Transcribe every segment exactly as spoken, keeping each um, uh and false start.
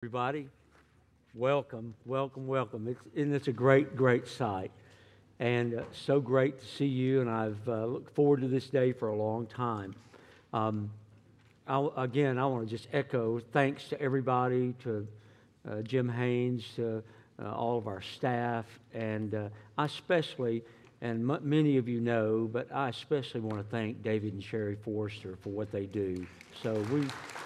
everybody. Welcome, welcome, welcome. It's, and it's a great, great sight. And uh, so great to see you, and I've uh, looked forward to this day for a long time. Um, I'll, again, I want to just echo thanks to everybody, to uh, Jim Haynes, to uh, all of our staff, and uh, I especially, and m- many of you know, but I especially want to thank David and Sherry Forrester for what they do. So we...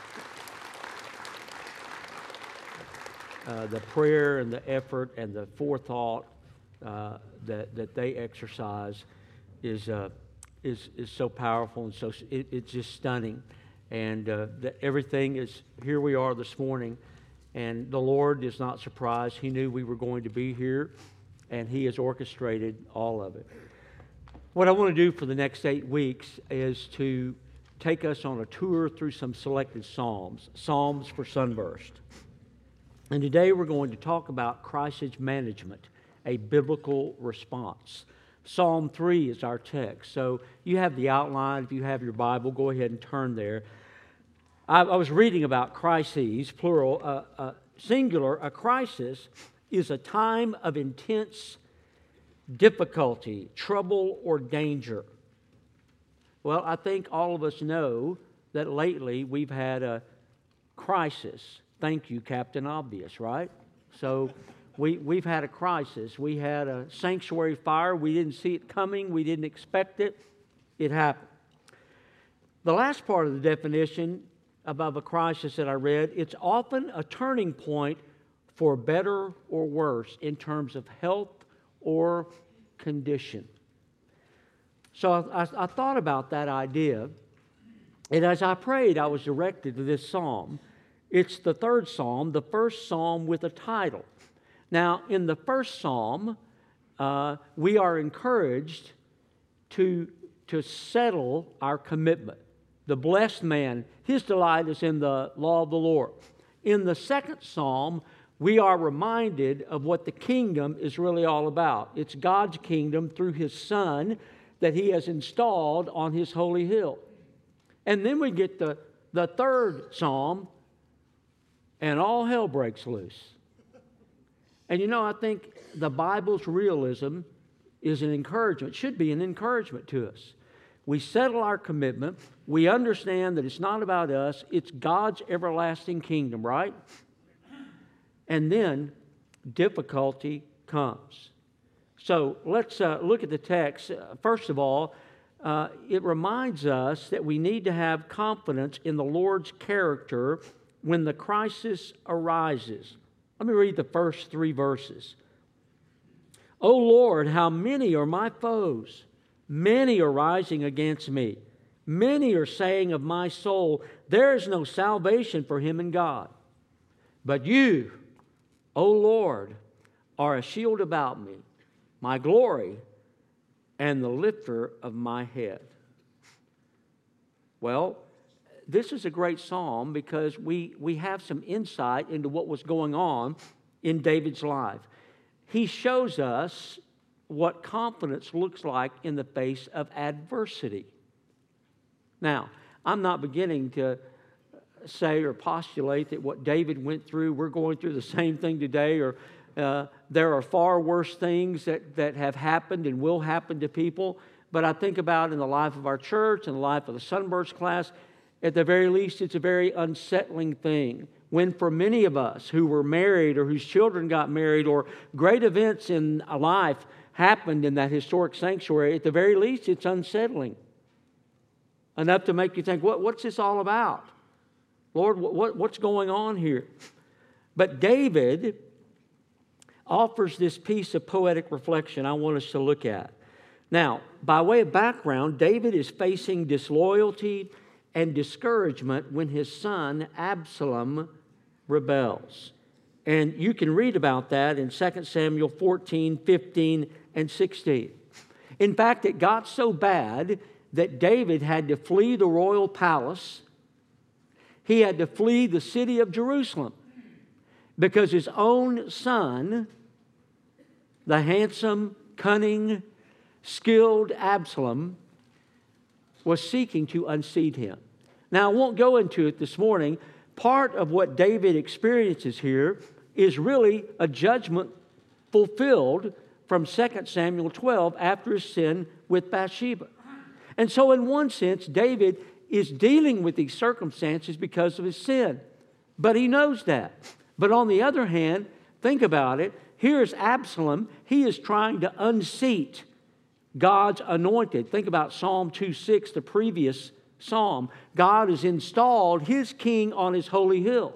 Uh, the prayer and the effort and the forethought uh, that that they exercise is uh, is is so powerful, and so it, it's just stunning. And uh, that everything is here. We are this morning, and the Lord is not surprised. He knew we were going to be here, and He has orchestrated all of it. What I want to do for the next eight weeks is to take us on a tour through some selected psalms, psalms for Sunburst. And today we're going to talk about crisis management, a biblical response. Psalm three is our text. So you have the outline. If you have your Bible, go ahead and turn there. I, I was reading about crises, plural, uh, uh, singular. A crisis is a time of intense difficulty, trouble, or danger. Well, I think all of us know that lately we've had a crisis. Thank you, Captain Obvious, right? So we, we've had a crisis. We had a sanctuary fire. We didn't see it coming. We didn't expect it. It happened. The last part of the definition above a crisis that I read, it's often a turning point for better or worse in terms of health or condition. So I, I, I thought about that idea, and as I prayed, I was directed to this psalm. It's the third psalm, the first psalm with a title. Now, in the first psalm, uh, we are encouraged to, to settle our commitment. The blessed man, his delight is in the law of the Lord. In the second psalm, we are reminded of what the kingdom is really all about. It's God's kingdom through His Son that He has installed on His holy hill. And then we get the, the third psalm, and all hell breaks loose. And you know, I think the Bible's realism is an encouragement, should be an encouragement to us. We settle our commitment. We understand that it's not about us. It's God's everlasting kingdom, right? And then difficulty comes. So let's uh, look at the text. Uh, first of all, uh, it reminds us that we need to have confidence in the Lord's character when the crisis arises. Let me read the first three verses. O Lord, how many are my foes? Many are rising against me. Many are saying of my soul, there is no salvation for him in God. But you, O Lord, are a shield about me, my glory, and the lifter of my head. Well, this is a great psalm because we, we have some insight into what was going on in David's life. He shows us what confidence looks like in the face of adversity. Now, I'm not beginning to say or postulate that what David went through, we're going through the same thing today, or uh, there are far worse things that, that have happened and will happen to people. But I think about in the life of our church and the life of the Sunburst class, at the very least, it's a very unsettling thing. When for many of us who were married or whose children got married or great events in life happened in that historic sanctuary, at the very least, it's unsettling. Enough to make you think, what, what's this all about? Lord, what, what's going on here? But David offers this piece of poetic reflection I want us to look at. Now, by way of background, David is facing disloyalty and discouragement when his son Absalom rebels. And you can read about that in Second Samuel fourteen, fifteen, and sixteen. In fact, it got so bad that David had to flee the royal palace. He had to flee the city of Jerusalem because his own son, the handsome, cunning, skilled Absalom, was seeking to unseat him. Now, I won't go into it this morning, part of what David experiences here is really a judgment fulfilled from Second Samuel twelve after his sin with Bathsheba. And so in one sense, David is dealing with these circumstances because of his sin. But he knows that. But on the other hand, think about it. Here's Absalom. He is trying to unseat God's anointed. Think about Psalm two six, the previous psalm. God has installed his king on his holy hill.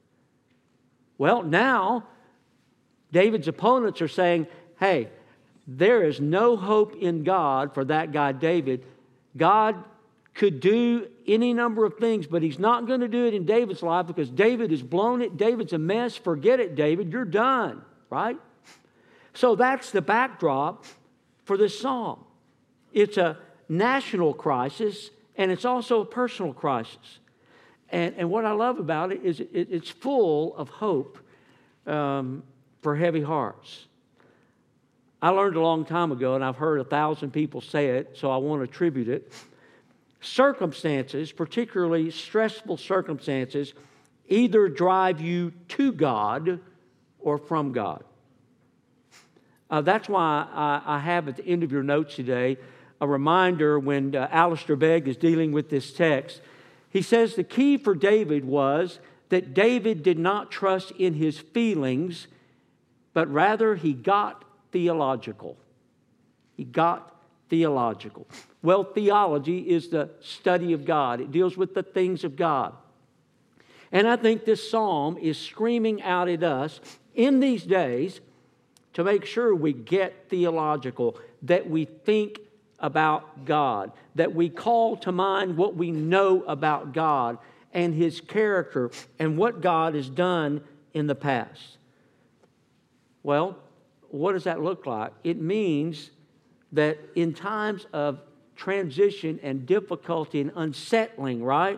Well, now, David's opponents are saying, hey, there is no hope in God for that guy David. God could do any number of things, but he's not going to do it in David's life because David has blown it. David's a mess. Forget it, David. You're done, right? So that's the backdrop for this psalm. It's a national crisis, and it's also a personal crisis. And, and what I love about it is it, it's full of hope um, for heavy hearts. I learned a long time ago, and I've heard a thousand people say it, so I want to attribute it. Circumstances, particularly stressful circumstances, either drive you to God or from God. Uh, that's why I, I have at the end of your notes today a reminder when uh, Alistair Begg is dealing with this text. He says the key for David was that David did not trust in his feelings, but rather he got theological. He got theological. Well, theology is the study of God. It deals with the things of God. And I think this psalm is screaming out at us in these days to make sure we get theological, that we think about God, that we call to mind what we know about God and His character and what God has done in the past. Well, what does that look like? It means that in times of transition and difficulty and unsettling, right?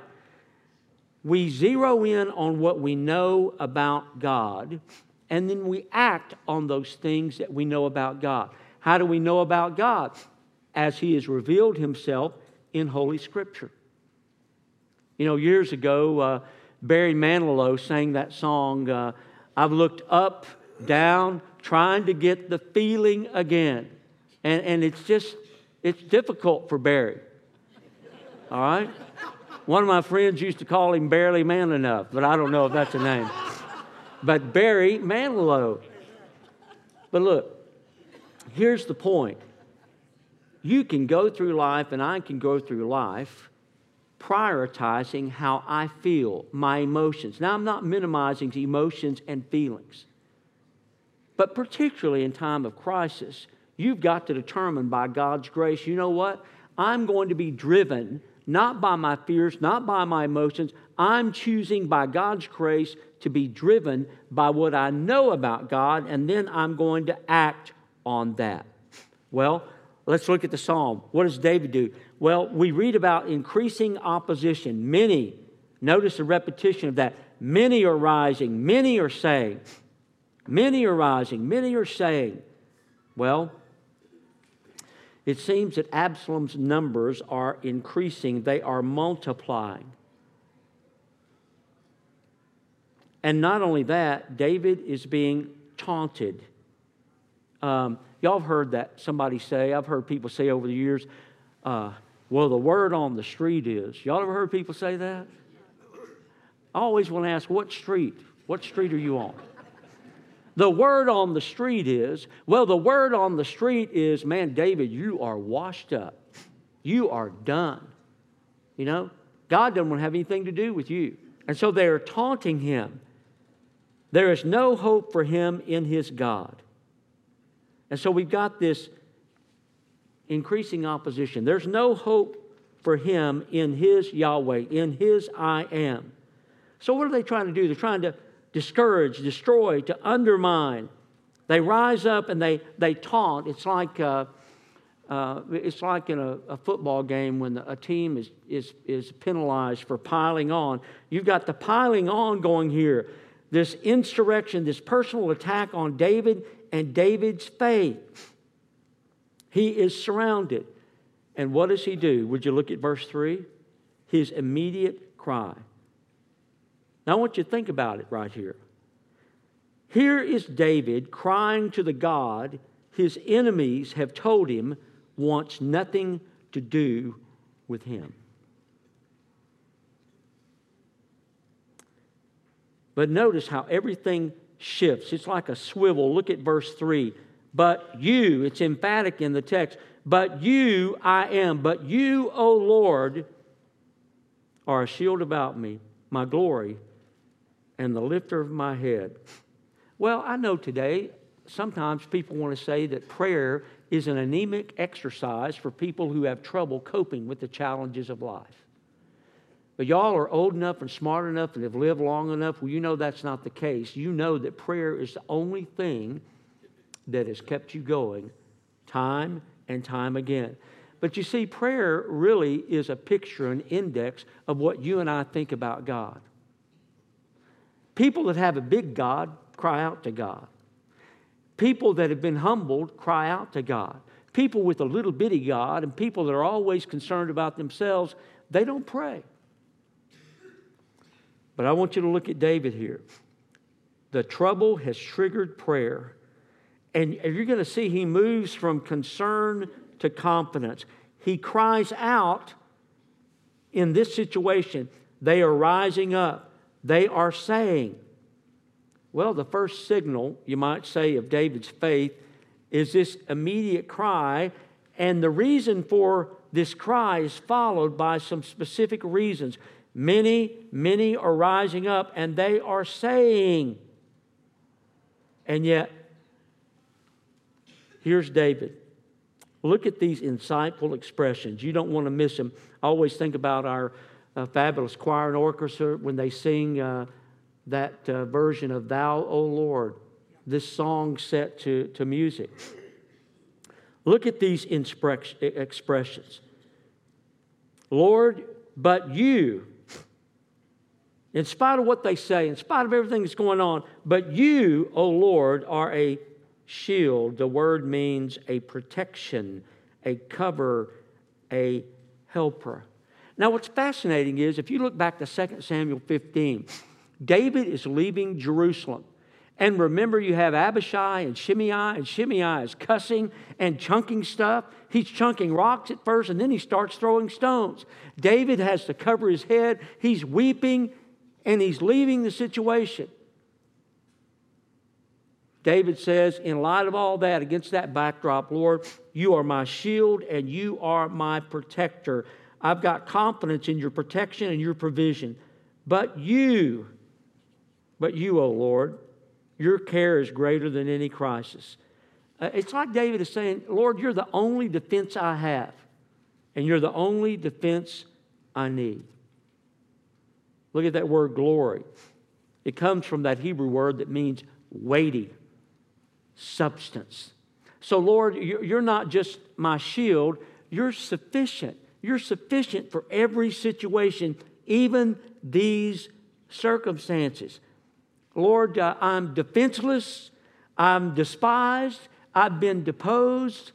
We zero in on what we know about God, and then we act on those things that we know about God. How do we know about God? As He has revealed Himself in Holy Scripture. You know, years ago, uh, Barry Manilow sang that song, uh, I've looked up, down, trying to get the feeling again. And, and it's just, it's difficult for Barry. All right? One of my friends used to call him Barely Man Enough, but I don't know if that's a name. But Barry Manilow. But look, here's the point. You can go through life, and I can go through life prioritizing how I feel, my emotions. Now, I'm not minimizing the emotions and feelings. But particularly in time of crisis, you've got to determine by God's grace, you know what? I'm going to be driven not by my fears, not by my emotions. I'm choosing by God's grace to be driven by what I know about God, and then I'm going to act on that. Well, let's look at the psalm. What does David do? Well, we read about increasing opposition. Many, notice the repetition of that. Many are rising, many are saying. Many are rising, many are saying. Well, it seems that Absalom's numbers are increasing. They are multiplying. And not only that, David is being taunted. Um, y'all have heard that somebody say, I've heard people say over the years, uh, well, the word on the street is. Y'all ever heard people say that? I always want to ask, what street? What street are you on? The word on the street is, well, the word on the street is, man, David, you are washed up. You are done. You know, God doesn't want to have anything to do with you. And so they are taunting him. There is no hope for him in his God. And so we've got this increasing opposition. There's no hope for him in his Yahweh, in his I am. So what are they trying to do? They're trying to discourage, destroy, to undermine. They rise up and they, they taunt. It's like uh, uh, it's like in a, a football game when a team is, is, is penalized for piling on. You've got the piling on going here. This insurrection, this personal attack on David and David's faith. He is surrounded. And what does he do? Would you look at verse three? His immediate cry. Now I want you to think about it right here. Here is David crying to the God his enemies have told him wants nothing to do with him. But notice how everything shifts. It's like a swivel. Look at verse three. But you, it's emphatic in the text, but you I am, but you, O Lord, are a shield about me, my glory, and the lifter of my head. Well, I know today, sometimes people want to say that prayer is an anemic exercise for people who have trouble coping with the challenges of life. But y'all are old enough and smart enough and have lived long enough, well, you know that's not the case. You know that prayer is the only thing that has kept you going time and time again. But you see, prayer really is a picture, an index of what you and I think about God. People that have a big God cry out to God. People that have been humbled cry out to God. People with a little bitty God and people that are always concerned about themselves, they don't pray. But I want you to look at David here. The trouble has triggered prayer. And you're going to see he moves from concern to confidence. He cries out in this situation. They are rising up. They are saying. Well, the first signal, you might say, of David's faith is this immediate cry. And the reason for this cry is followed by some specific reasons. Many, many are rising up and they are saying. And yet, here's David. Look at these insightful expressions. You don't want to miss them. I always think about our uh, fabulous choir and orchestra when they sing uh, that uh, version of Thou, O Lord, this song set to, to music. Look at these expressions. Lord, but you, in spite of what they say, in spite of everything that's going on, but you, O Lord, are a shield. The word means a protection, a cover, a helper. Now what's fascinating is, if you look back to Second Samuel fifteen, David is leaving Jerusalem. And remember, you have Abishai and Shimei, and Shimei is cussing and chunking stuff. He's chunking rocks at first, and then he starts throwing stones. David has to cover his head. He's weeping, and he's leaving the situation. David says, in light of all that, against that backdrop, Lord, you are my shield and you are my protector. I've got confidence in your protection and your provision. But you, but you, O Lord, your care is greater than any crisis. Uh, it's like David is saying, Lord, you're the only defense I have. And you're the only defense I need. Look at that word glory. It comes from that Hebrew word that means weighty. Substance. So, Lord, you're not just my shield, you're sufficient. You're sufficient for every situation, even these circumstances. Lord, uh, I'm defenseless, I'm despised, I've been deposed,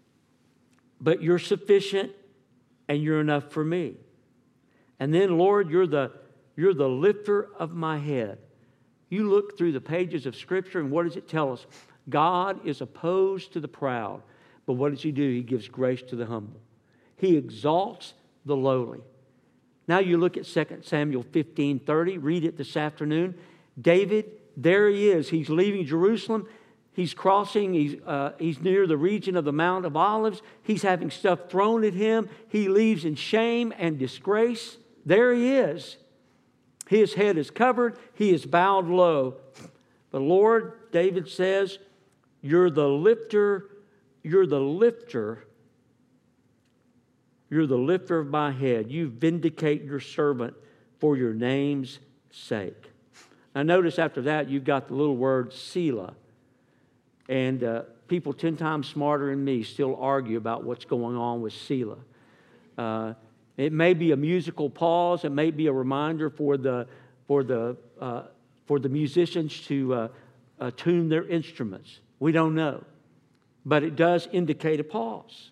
but you're sufficient and you're enough for me. And then, Lord, you're the, you're the lifter of my head. You look through the pages of Scripture, and what does it tell us? God is opposed to the proud, but what does He do? He gives grace to the humble. He exalts the lowly. Now you look at Second Samuel fifteen thirty. Read it this afternoon. David, there he is. He's leaving Jerusalem. He's crossing. He's, uh, he's near the region of the Mount of Olives. He's having stuff thrown at him. He leaves in shame and disgrace. There he is. His head is covered. He is bowed low. But Lord, David says, you're the lifter, you're the lifter, you're the lifter of my head. You vindicate your servant for your name's sake. Now notice after that, you've got the little word Selah. And uh, people ten times smarter than me still argue about what's going on with Selah. Uh, it may be a musical pause. It may be a reminder for the, for the, uh, for the musicians to uh, uh, tune their instruments. We don't know. But it does indicate a pause.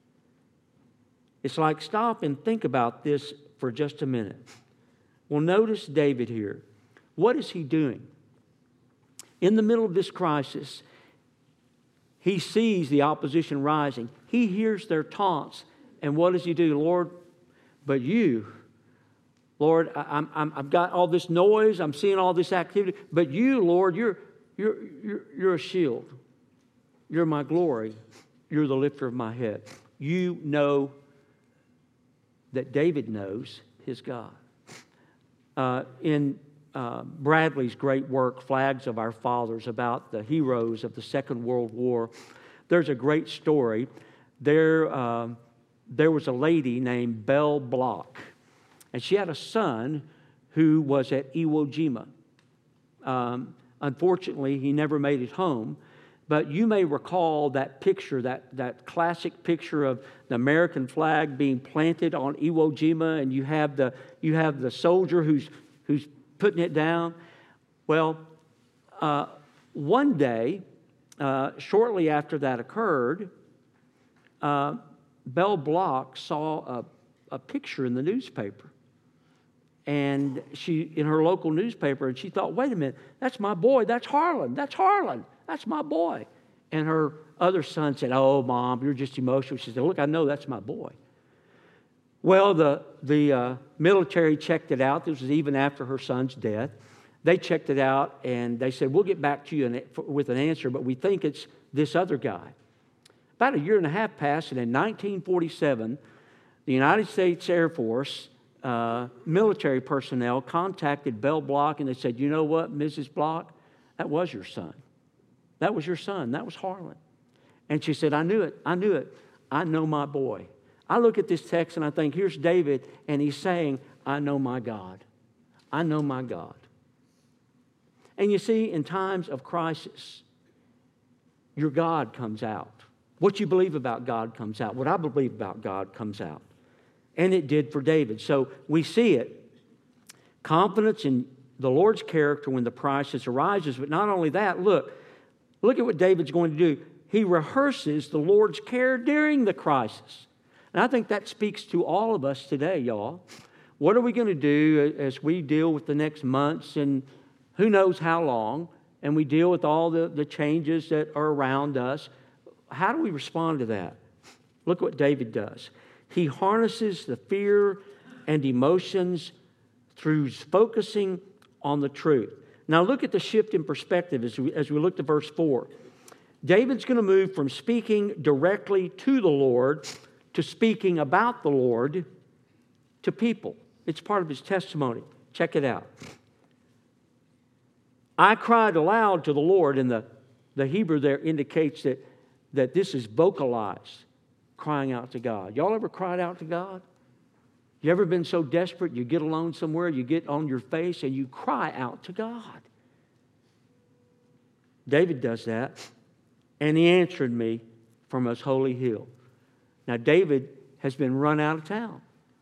It's like, stop and think about this for just a minute. Well, notice David here. What is he doing? In the middle of this crisis, he sees the opposition rising. He hears their taunts. And what does he do? Lord, but you, Lord, I, I'm, I'm, I've got all this noise. I'm seeing all this activity. But you, Lord, you're, you're, you're, you're a shield. You're my glory. You're the lifter of my head. You know that David knows his God. Uh, in uh, Bradley's great work, Flags of Our Fathers, about the heroes of the Second World War, there's a great story. There, uh, there was a lady named Belle Bloch, and she had a son who was at Iwo Jima. Um, unfortunately, he never made it home. But you may recall that picture, that, that classic picture of the American flag being planted on Iwo Jima, and you have the you have the soldier who's who's putting it down. Well, uh, one day, uh, shortly after that occurred, uh, Belle Bloch saw a, a picture in the newspaper, and she in her local newspaper, and she thought, "Wait a minute, that's my boy. That's Harlan. That's Harlan. That's my boy." And her other son said, "Oh, Mom, you're just emotional." She said, "Look, I know that's my boy." Well, the, the uh, military checked it out. This was even after her son's death. They checked it out, and they said, "We'll get back to you in, with an answer, but we think it's this other guy." About a year and a half passed, and in nineteen forty-seven, the United States Air Force uh, military personnel contacted Belle Bloch, and they said, "You know what, Missus Bloch? That was your son. That was your son. That was Harlan." And she said, "I knew it. I knew it. I know my boy." I look at this text and I think, here's David, and he's saying, "I know my God. I know my God." And you see, in times of crisis, your God comes out. What you believe about God comes out. What I believe about God comes out. And it did for David. So we see it. Confidence in the Lord's character when the crisis arises. But not only that, look, look at what David's going to do. He rehearses the Lord's care during the crisis. And I think that speaks to all of us today, y'all. What are we going to do as we deal with the next months and who knows how long, and we deal with all the, the changes that are around us? How do we respond to that? Look what David does. He harnesses the fear and emotions through focusing on the truth. Now look at the shift in perspective as we, as we look to verse four. David's going to move from speaking directly to the Lord to speaking about the Lord to people. It's part of his testimony. Check it out. "I cried aloud to the Lord," and the, the Hebrew there indicates that, that this is vocalized, crying out to God. Y'all ever cried out to God? You ever been so desperate you get alone somewhere, you get on your face and you cry out to God? David does that. "And he answered me from his holy hill." Now, David has been run out of town.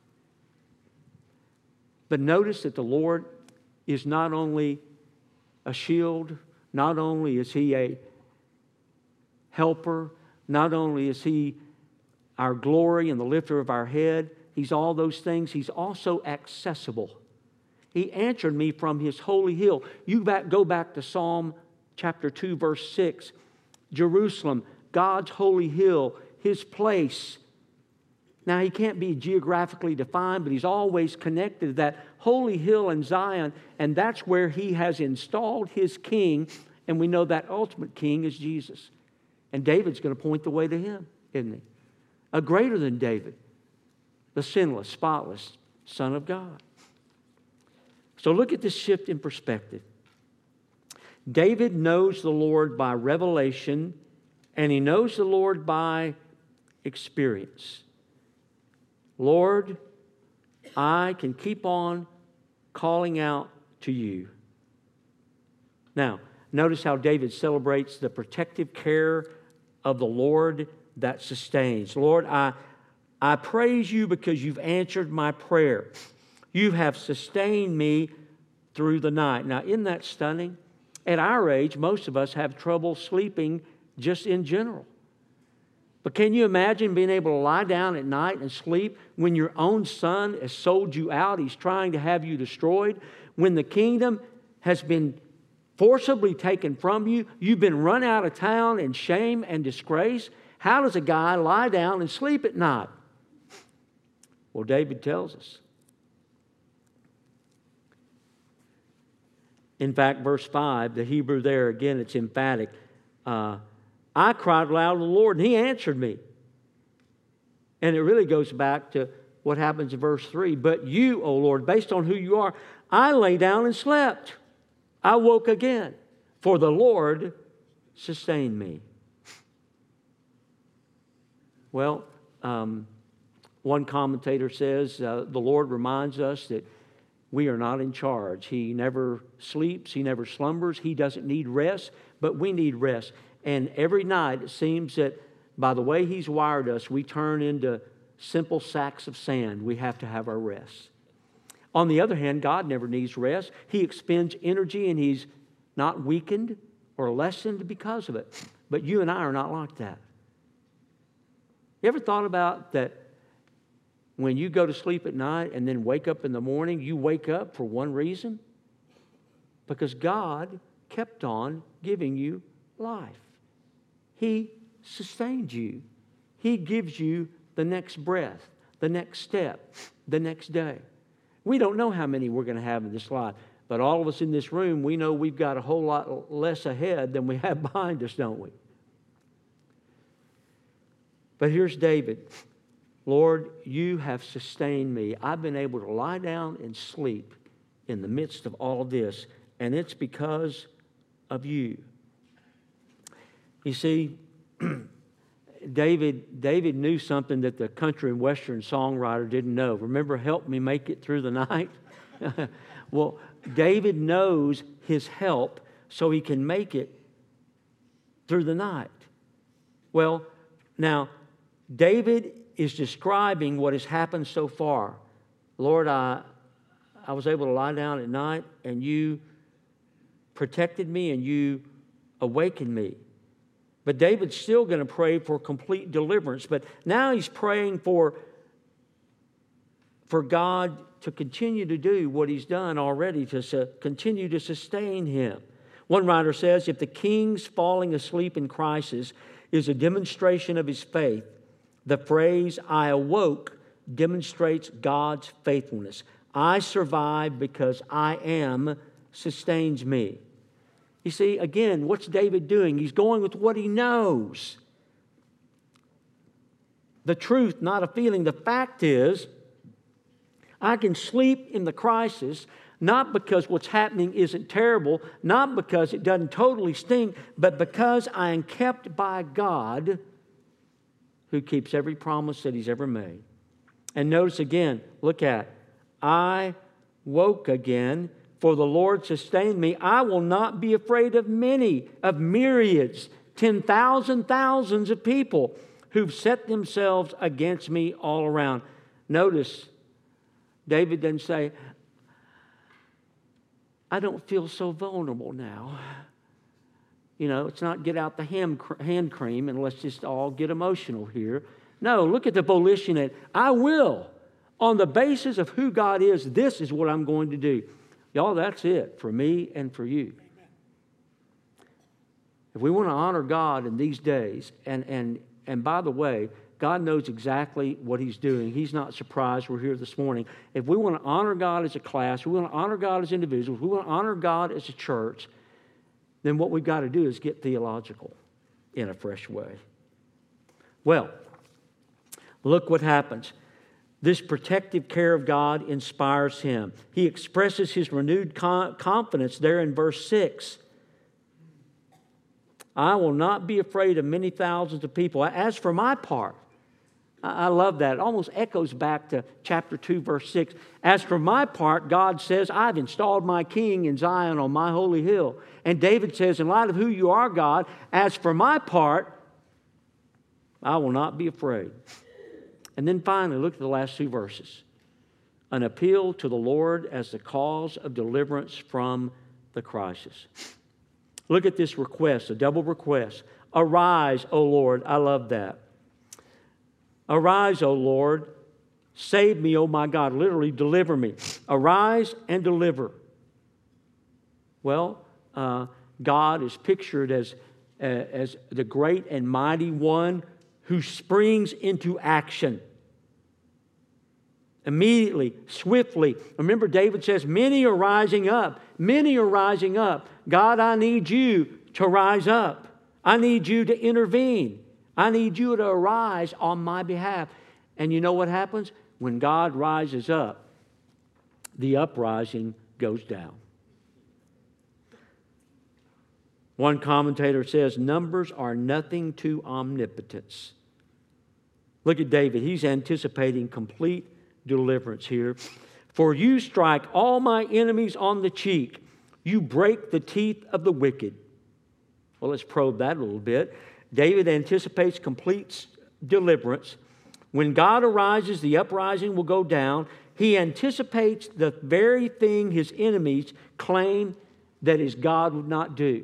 But notice that the Lord is not only a shield, not only is he a helper, not only is he our glory and the lifter of our head, he's all those things, he's also accessible. He answered me from his holy hill. You back, go back to Psalm chapter two, verse six. Jerusalem, God's holy hill, his place. Now, he can't be geographically defined, but he's always connected to that holy hill in Zion, and that's where he has installed his king, and we know that ultimate king is Jesus. And David's going to point the way to him, isn't he? A greater than David, the sinless, spotless Son of God. So look at this shift in perspective. David knows the Lord by revelation, and he knows the Lord by experience. Lord, I can keep on calling out to you. Now, notice how David celebrates the protective care of the Lord that sustains. Lord, I, I praise you because you've answered my prayer. You have sustained me through the night. Now, isn't that stunning? At our age, most of us have trouble sleeping just in general. But can you imagine being able to lie down at night and sleep when your own son has sold you out? He's trying to have you destroyed. When the kingdom has been forcibly taken from you. You've been run out of town in shame and disgrace. How does a guy lie down and sleep at night? Well, David tells us. In fact, verse five, the Hebrew there, again, it's emphatic. Uh, I cried aloud to the Lord, and He answered me. And it really goes back to what happens in verse three. But you, O Lord, based on who you are, I lay down and slept. I woke again, for the Lord sustained me. Well, um, one commentator says uh, the Lord reminds us that we are not in charge. He never sleeps. He never slumbers. He doesn't need rest, but we need rest. And every night it seems that by the way He's wired us, we turn into simple sacks of sand. We have to have our rest. On the other hand, God never needs rest. He expends energy and He's not weakened or lessened because of it. But you and I are not like that. You ever thought about that when you go to sleep at night and then wake up in the morning, you wake up for one reason? Because God kept on giving you life. He sustains you. He gives you the next breath, the next step, the next day. We don't know how many we're going to have in this life, but all of us in this room, we know we've got a whole lot less ahead than we have behind us, don't we? But here's David. Lord, you have sustained me. I've been able to lie down and sleep in the midst of all of this, and it's because of you. You see, David, David knew something that the country and western songwriter didn't know. Remember, help me make it through the night? Well, David knows his help so he can make it through the night. Well, now, David is describing what has happened so far. Lord, I, I was able to lie down at night, and you protected me, and you awakened me. But David's still going to pray for complete deliverance. But now he's praying for, for God to continue to do what He's done already, to su- continue to sustain him. One writer says, if the king's falling asleep in crisis is a demonstration of his faith, the phrase, I awoke, demonstrates God's faithfulness. I survive because I am sustains me. You see, again, what's David doing? He's going with what he knows. The truth, not a feeling. The fact is, I can sleep in the crisis, not because what's happening isn't terrible, not because it doesn't totally stink, but because I am kept by God, who keeps every promise that He's ever made. And notice again, look at, I woke again, for the Lord sustained me. I will not be afraid of many, of myriads, ten thousand thousands of people who've set themselves against me all around. Notice, David doesn't say, I don't feel so vulnerable now. You know, it's not get out the hand, hand cream and let's just all get emotional here. No, look at the volition that I will. On the basis of who God is, this is what I'm going to do. Y'all, that's it for me and for you. If we want to honor God in these days, and, and, and by the way, God knows exactly what He's doing. He's not surprised we're here this morning. If we want to honor God as a class, we want to honor God as individuals, we want to honor God as a church, then what we've got to do is get theological in a fresh way. Well, look what happens. This protective care of God inspires him. He expresses his renewed confidence there in verse six. I will not be afraid of many thousands of people. As for my part, I love that. It almost echoes back to chapter two, verse six. As for my part, God says, I've installed my king in Zion on my holy hill. And David says, in light of who you are, God, as for my part, I will not be afraid. And then finally, look at the last two verses. An appeal to the Lord as the cause of deliverance from the crisis. Look at this request, a double request. Arise, O Lord. I love that. Arise, O Lord. Save me, O my God. Literally, deliver me. Arise and deliver. Well, uh, God is pictured as, uh, as the great and mighty one who springs into action. Immediately, swiftly. Remember, David says, many are rising up. Many are rising up. God, I need you to rise up. I need you to intervene. I need you to arise on my behalf. And you know what happens? When God rises up, the uprising goes down. One commentator says, numbers are nothing to omnipotence. Look at David. He's anticipating complete deliverance here. For you strike all my enemies on the cheek. You break the teeth of the wicked. Well, let's probe that a little bit. David anticipates complete deliverance. When God arises, the uprising will go down. He anticipates the very thing his enemies claim that his God would not do.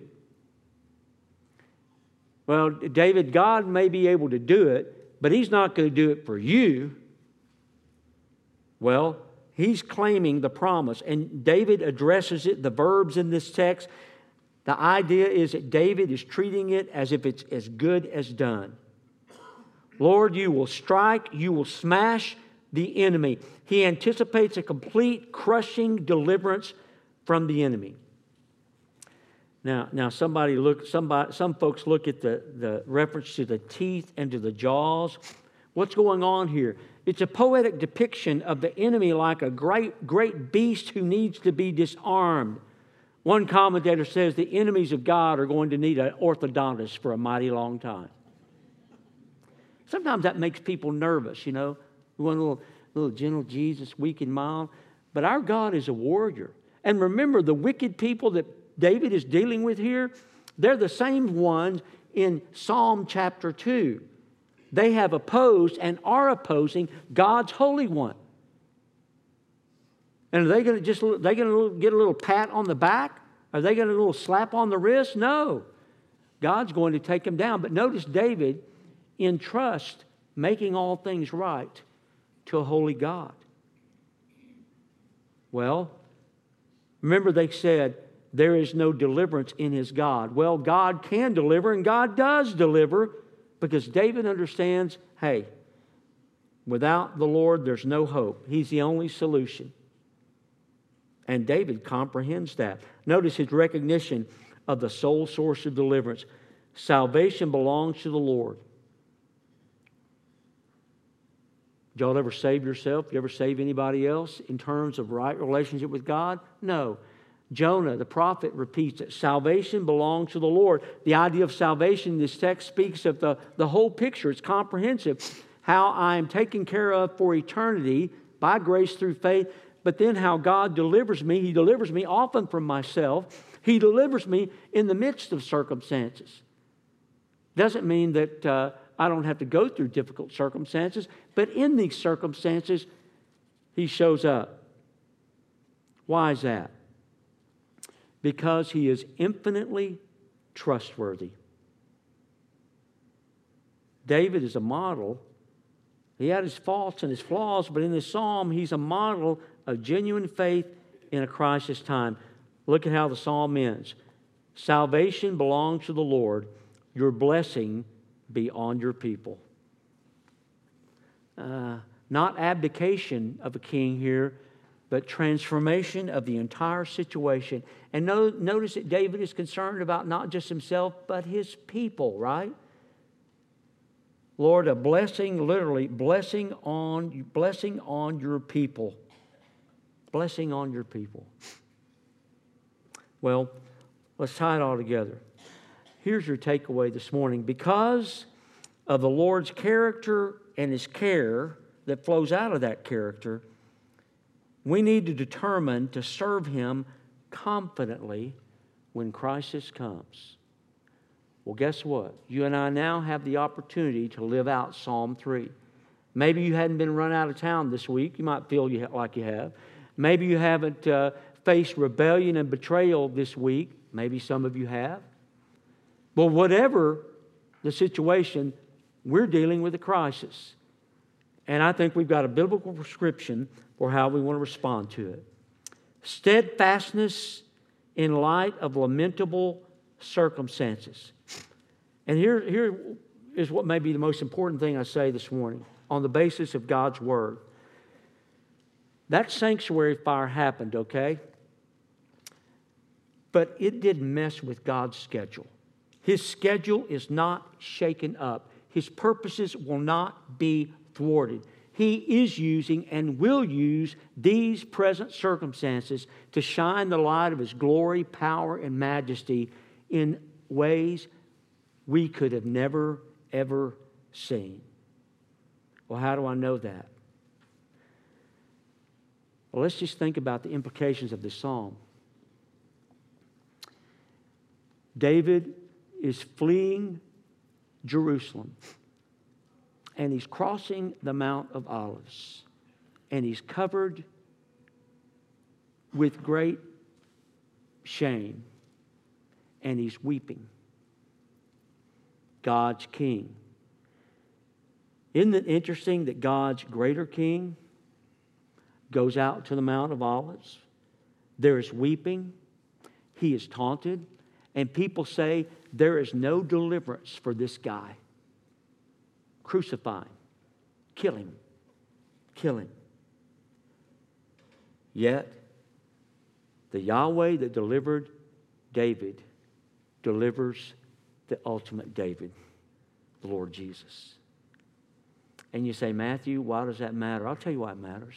Well, David, God may be able to do it, but He's not going to do it for you. Well, he's claiming the promise, and David addresses it, the verbs in this text. The idea is that David is treating it as if it's as good as done. Lord, you will strike, you will smash the enemy. He anticipates a complete crushing deliverance from the enemy. Now, now somebody look, somebody, some folks look at the, the reference to the teeth and to the jaws. What's going on here? It's a poetic depiction of the enemy like a great, great beast who needs to be disarmed. One commentator says the enemies of God are going to need an orthodontist for a mighty long time. Sometimes that makes people nervous, you know. We want a little, little gentle Jesus, weak and mild. But our God is a warrior. And remember, the wicked people that David is dealing with here, they're the same ones in Psalm chapter two. They have opposed and are opposing God's Holy One. And are they going to just they going to get a little pat on the back? Are they going to get a little slap on the wrist? No. God's going to take them down. But notice David entrusts making all things right to a holy God. Well, remember they said there is no deliverance in his God. Well, God can deliver, and God does deliver, because David understands, hey, without the Lord, there's no hope. He's the only solution. And David comprehends that. Notice his recognition of the sole source of deliverance. Salvation belongs to the Lord. Did y'all ever save yourself? You ever save anybody else in terms of right relationship with God? No. Jonah, the prophet, repeats it. Salvation belongs to the Lord. The idea of salvation in this text speaks of the, the whole picture. It's comprehensive. How I am taken care of for eternity by grace through faith, but then how God delivers me. He delivers me often from myself. He delivers me in the midst of circumstances. Doesn't mean that uh, I don't have to go through difficult circumstances, but in these circumstances, He shows up. Why is that? Because He is infinitely trustworthy. David is a model. He had his faults and his flaws, but in this psalm, he's a model of genuine faith in a crisis time. Look at how the psalm ends. Salvation belongs to the Lord. Your blessing be on your people. Uh, not abdication of a king here, but transformation of the entire situation. And no, notice that David is concerned about not just himself, but his people, right? Lord, a blessing, literally, blessing on, blessing on your people. Blessing on your people. Well, let's tie it all together. Here's your takeaway this morning. Because of the Lord's character and His care that flows out of that character, we need to determine to serve Him confidently when crisis comes. Well, guess what? You and I now have the opportunity to live out Psalm three. Maybe you hadn't been run out of town this week. You might feel you like you have. Maybe you haven't uh, faced rebellion and betrayal this week. Maybe some of you have. Well, whatever the situation, we're dealing with a crisis. And I think we've got a biblical prescription for how we want to respond to it. Steadfastness in light of lamentable circumstances. And here, here is what may be the most important thing I say this morning on the basis of God's Word. That sanctuary fire happened, okay? But it didn't mess with God's schedule. His schedule is not shaken up. His purposes will not be thwarted. He is using and will use these present circumstances to shine the light of His glory, power, and majesty in ways we could have never, ever seen. Well, how do I know that? Well, let's just think about the implications of this psalm. David is fleeing Jerusalem, and he's crossing the Mount of Olives, and he's covered with great shame, and he's weeping. God's king. Isn't it interesting that God's greater king goes out to the Mount of Olives? There is weeping. He is taunted. And people say, there is no deliverance for this guy. Crucify him. Kill him. Kill him. Yet, the Yahweh that delivered David delivers the ultimate David, the Lord Jesus. And you say, Matthew, why does that matter? I'll tell you why it matters.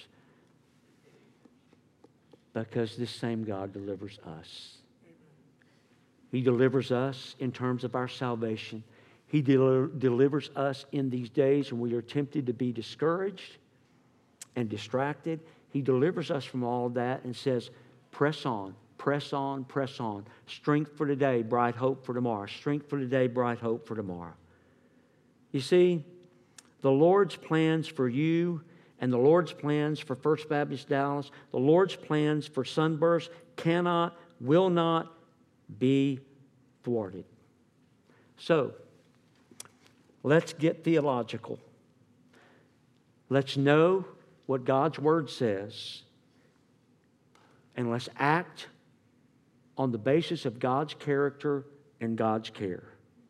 Because this same God delivers us. He delivers us in terms of our salvation. He del- delivers us in these days when we are tempted to be discouraged and distracted. He delivers us from all of that and says, press on, press on, press on. Strength for today, bright hope for tomorrow. Strength for today, bright hope for tomorrow. You see, the Lord's plans for you and the Lord's plans for First Baptist Dallas, the Lord's plans for Sunburst cannot, will not be thwarted. So, let's get theological. Let's know what God's Word says, and let's act on the basis of God's character and God's care.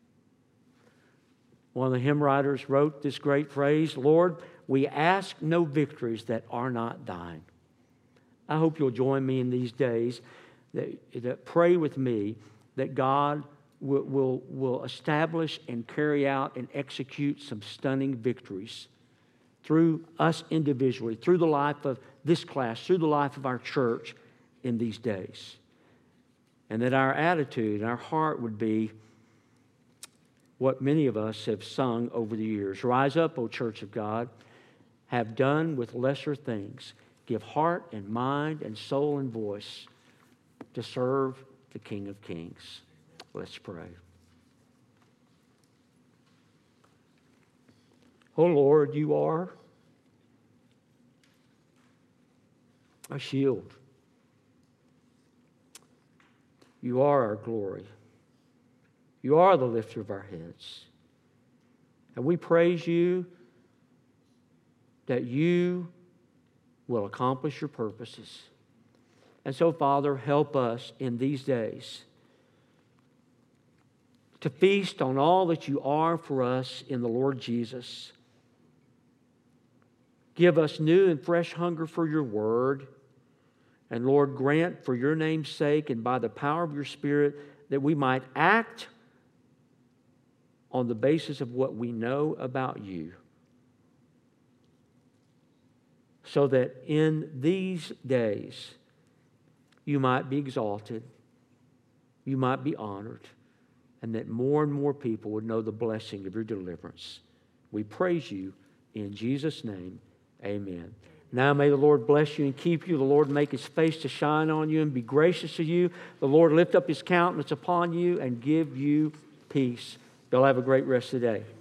One of the hymn writers wrote this great phrase, Lord, we ask no victories that are not thine. I hope you'll join me in these days that, that pray with me that God will, will, will establish and carry out and execute some stunning victories through us individually, through the life of this class, through the life of our church in these days. And that our attitude, our heart would be what many of us have sung over the years. Rise up, O Church of God, have done with lesser things. Give heart and mind and soul and voice to serve the King of Kings. Let's pray. Oh Lord, you are a shield. You are our glory. You are the lifter of our heads. And we praise you that you will accomplish your purposes. And so, Father, help us in these days to feast on all that you are for us in the Lord Jesus. Give us new and fresh hunger for your word. And Lord, grant for your name's sake and by the power of your Spirit that we might act on the basis of what we know about you. So that in these days you might be exalted, you might be honored, and that more and more people would know the blessing of your deliverance. We praise you in Jesus' name. Amen. Now may the Lord bless you and keep you. The Lord make His face to shine on you and be gracious to you. The Lord lift up His countenance upon you and give you peace. You'll have a great rest of the day.